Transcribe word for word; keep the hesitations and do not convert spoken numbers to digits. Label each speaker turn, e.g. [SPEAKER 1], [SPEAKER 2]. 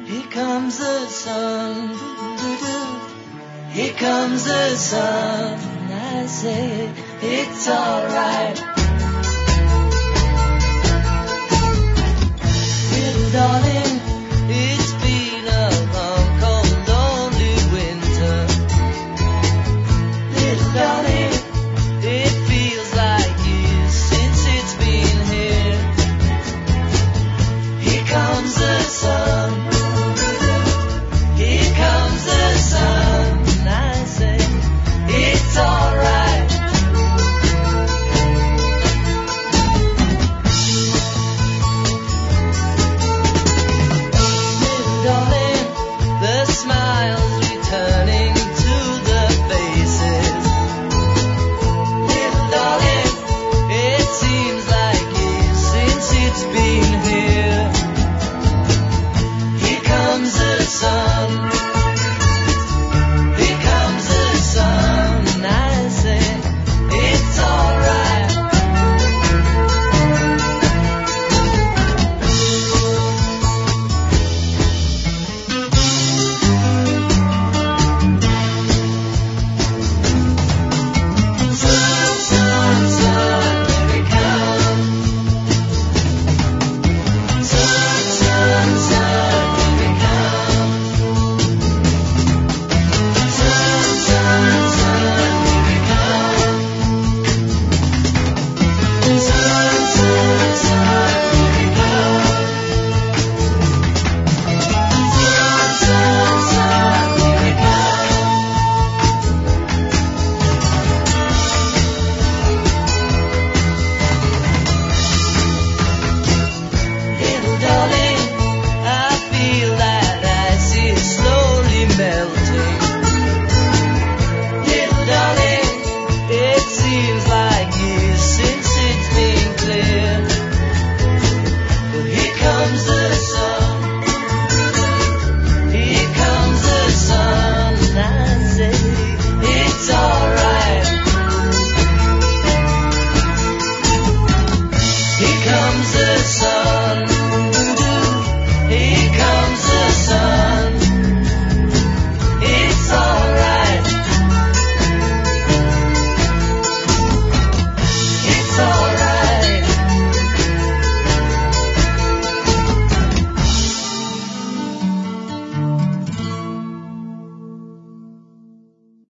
[SPEAKER 1] Here comes the sun, doo-doo-doo. Here comes the sun. I say it's alright. Little darling, it's been a long, cold, lonely winter. Little darling, it feels like years since it's been here. Here comes the sun. Here comes the sun. I say it's alright. Little darling, the smiles returning to the faces. Little darling, it seems like years since it's been here. Here comes the sun.